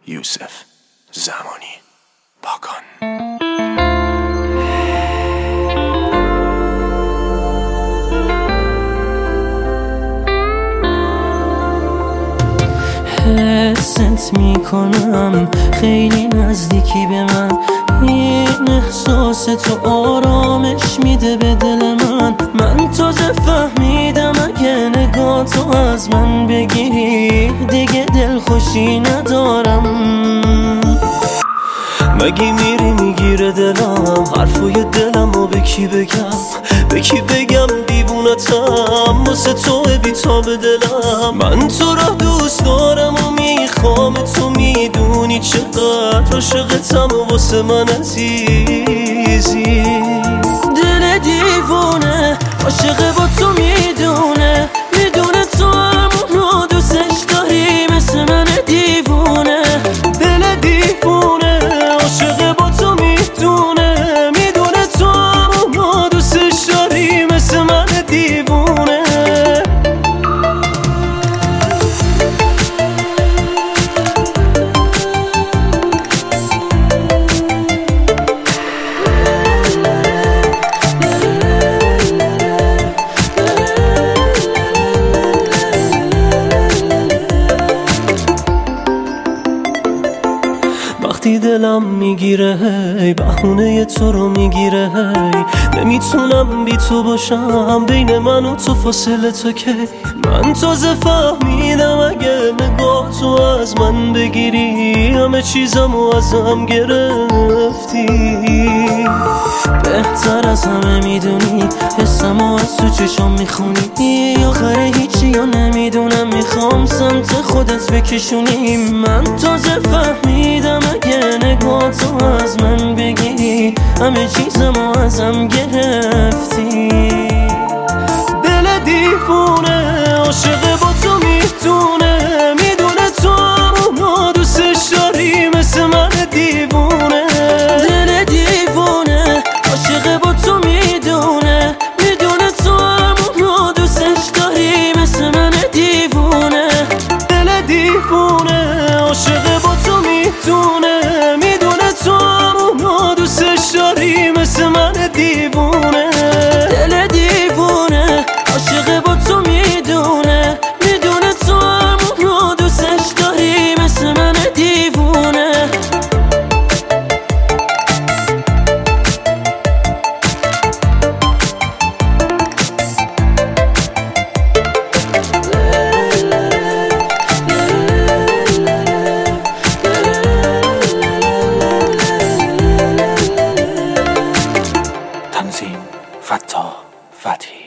یوسف زمانی پاکان. حست میکنم خیلی نزدیکی به من، این احساس تو آرامش میده به دل من تازه فهمیدم اگه نگاه تو از من بگیری دیگه دلخوشی ندارم. مگه میری میگیره دلم حرفای دلمو به کی بگم دیوونتم واسه تو بی‌تاب دلم. من تو را دوست دارم و میخوام، تو میدونی چقدر عاشقتم واسه من عزیزی. دل دیوونه عاشق با تو میدونه تو همونو دوستش داری مثل من دیوونه. دل دیوونه عاشق با تو میدونه تو همونو دوستش داری مثل من دیوونه. وقتی دلم میگیره هی بهونه تو رو میگیره هی نمیتونم بی تو باشم، بین من و تو فاصله تا کی؟ من تازه فهمیدم اگه نگاه تو از من بگیری همه چیزمو ازم گرفتی. بهتر از همه میدونی حسمو از تو چشم میخونی، آخر هیچی یا نمیدونم میخوام سمت خودت بکشونی. من تازه فهمیدم اگه نگاه تو از من بگیری همه چیزمو ازم گرفتی. دل دیوونه عاشق با تو میدونه تو همونو دوستش داری مثل من دیوونه. دل دیوونه عاشق با تو میدونه تو همونو دوستش داری مثل من دیوونه. دل دیوونه عاشق با تو میدونه تو همونو دوستش داری مثل من دیوونه. دل دیوونه عاشق با تو میدونه تو همونو دوستش داری مثل من دیوونه. تنظیم فتاح فتحی.